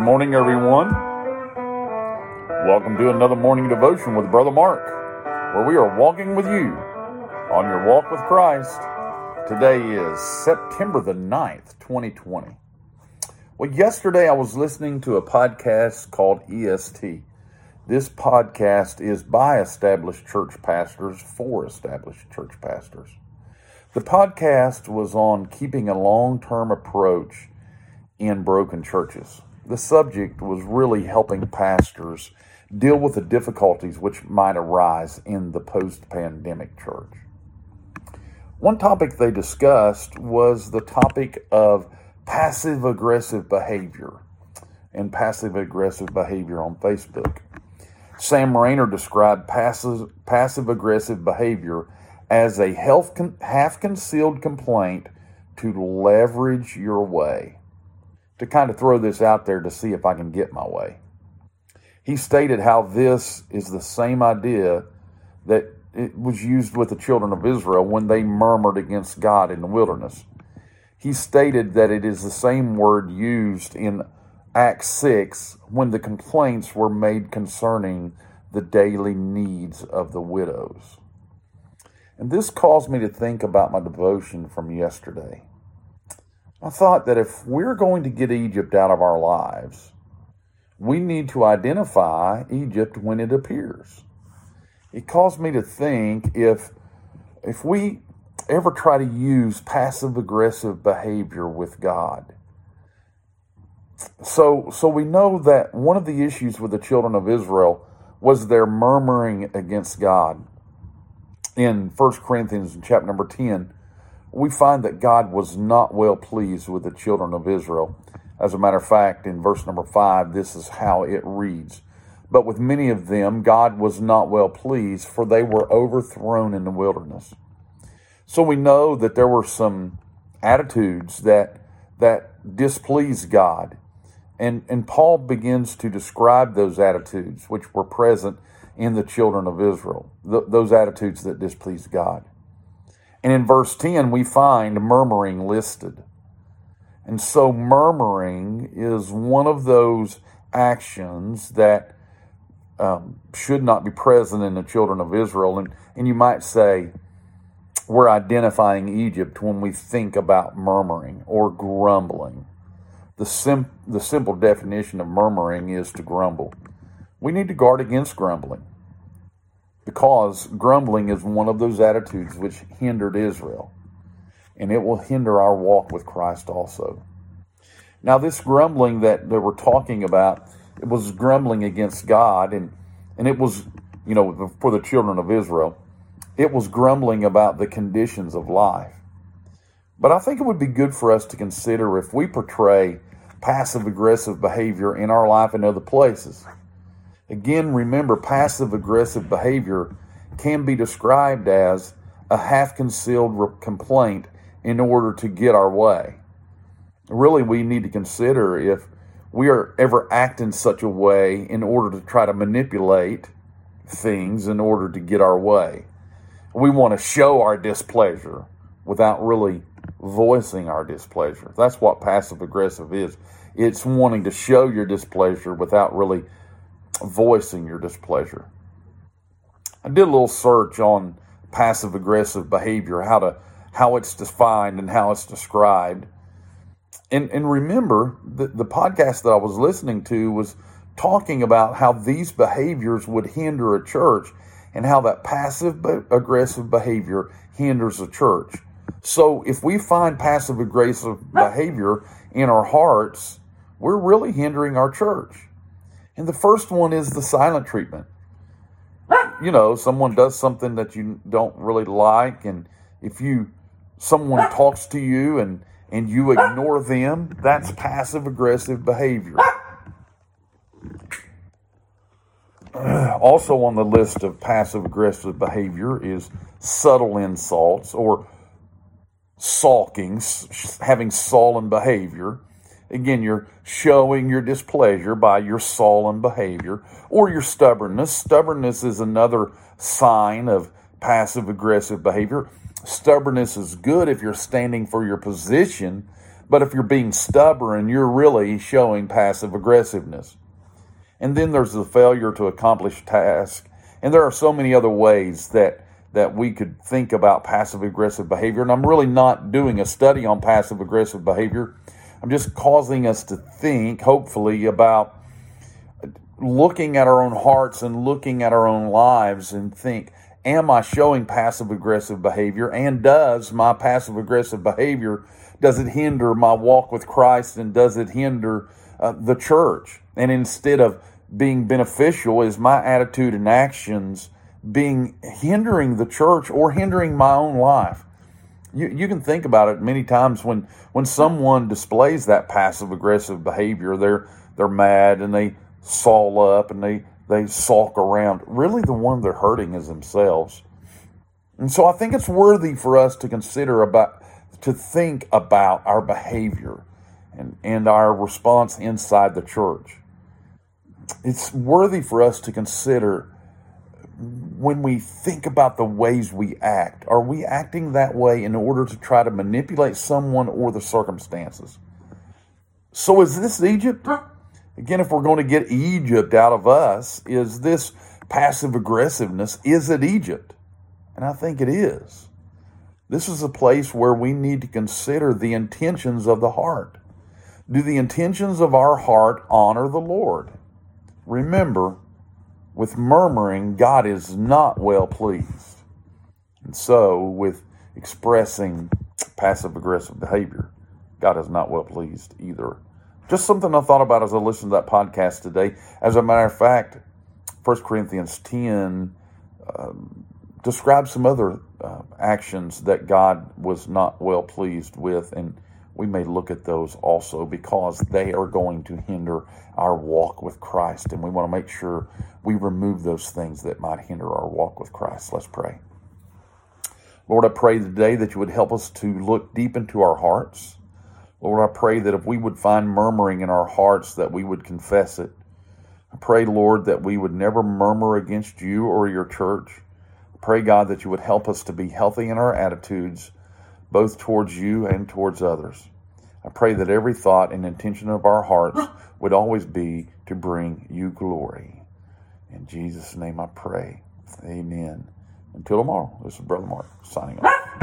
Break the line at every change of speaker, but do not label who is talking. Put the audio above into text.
morning, everyone. Welcome to another morning devotion with Brother Mark, where we are walking with you on your walk with Christ. Today is September the 9th, 2020. Well, yesterday I was listening to a podcast called EST. This podcast is by established church pastors for established church pastors. The podcast was on keeping a long-term approach in broken churches. The subject was really helping pastors deal with the difficulties which might arise in the post-pandemic church. One topic they discussed was the topic of passive-aggressive behavior and passive-aggressive behavior on Facebook. Sam Rainer described passive-aggressive behavior as a half-concealed complaint to leverage your way. To kind of throw this out there to see if I can get my way. He stated how this is the same idea that it was used with the children of Israel when they murmured against God in the wilderness. He stated that it is the same word used in Acts 6 when the complaints were made concerning the daily needs of the widows. And this caused me to think about my devotion from yesterday. I thought that if we're going to get Egypt out of our lives, we need to identify Egypt when it appears. It caused me to think if we ever try to use passive-aggressive behavior with God. So we know that one of the issues with the children of Israel was their murmuring against God. In 1 Corinthians chapter number 10, we find that God was not well pleased with the children of Israel. As a matter of fact, in verse number 5, this is how it reads. But with many of them, God was not well pleased, for they were overthrown in the wilderness. So we know that there were some attitudes that displeased God. And Paul begins to describe those attitudes which were present in the children of Israel, those attitudes that displeased God. And in verse 10, we find murmuring listed. And so murmuring is one of those actions that should not be present in the children of Israel. And you might say we're identifying Egypt when we think about murmuring or grumbling. The simple definition of murmuring is to grumble. We need to guard against grumbling, because grumbling is one of those attitudes which hindered Israel, and it will hinder our walk with Christ also. Now, this grumbling that we're talking about, it was grumbling against God, and it was, for the children of Israel, it was grumbling about the conditions of life. But I think it would be good for us to consider if we portray passive-aggressive behavior in our life in other places. Again, remember, passive-aggressive behavior can be described as a half-concealed complaint in order to get our way. Really, we need to consider if we are ever acting such a way in order to try to manipulate things in order to get our way. We want to show our displeasure without really voicing our displeasure. That's what passive-aggressive is. It's wanting to show your displeasure without really voicing your displeasure. I did a little search on passive-aggressive behavior, how it's defined and how it's described. And remember, the podcast that I was listening to was talking about how these behaviors would hinder a church and how that passive-aggressive behavior hinders a church. So if we find passive-aggressive behavior in our hearts, we're really hindering our church. And the first one is the silent treatment. Someone does something that you don't really like, and if someone talks to you and you ignore them, that's passive-aggressive behavior. Also on the list of passive-aggressive behavior is subtle insults or sulking, having sullen behavior. Again, you're showing your displeasure by your sullen behavior or your stubbornness. Stubbornness is another sign of passive-aggressive behavior. Stubbornness is good if you're standing for your position, But if you're being stubborn, you're really showing passive aggressiveness. And then there's the failure to accomplish task. And there are so many other ways that we could think about passive aggressive behavior. And I'm really not doing a study on passive aggressive behavior. I'm just causing us to think, hopefully, about looking at our own hearts and looking at our own lives and think, am I showing passive aggressive behavior? And does my passive aggressive behavior, does it hinder my walk with Christ, and does it hinder the church? And instead of being beneficial, is my attitude and actions hindering the church or hindering my own life? You can think about it many times when someone displays that passive aggressive behavior, they're mad and they sawl up and they sulk around. Really, the one they're hurting is themselves. And so I think it's worthy for us to to think about our behavior and our response inside the church. It's worthy for us to consider when we think about the ways we act. Are we acting that way in order to try to manipulate someone or the circumstances? So is this Egypt? Again, if we're going to get Egypt out of us, is this passive aggressiveness, is it Egypt? And I think it is. This is a place where we need to consider the intentions of the heart. Do the intentions of our heart honor the Lord? Remember, with murmuring, God is not well pleased. And so, with expressing passive-aggressive behavior, God is not well pleased either. Just something I thought about as I listened to that podcast today. As a matter of fact, 1 Corinthians 10 describes some other actions that God was not well pleased with, and we may look at those also because they are going to hinder our walk with Christ, and we want to make sure we remove those things that might hinder our walk with Christ. Let's pray. Lord, I pray today that you would help us to look deep into our hearts. Lord, I pray that if we would find murmuring in our hearts, that we would confess it. I pray, Lord, that we would never murmur against you or your church. I pray, God, that you would help us to be healthy in our attitudes, both towards you and towards others. I pray that every thought and intention of our hearts would always be to bring you glory. In Jesus' name I pray. Amen. Until tomorrow, this is Brother Mark signing off.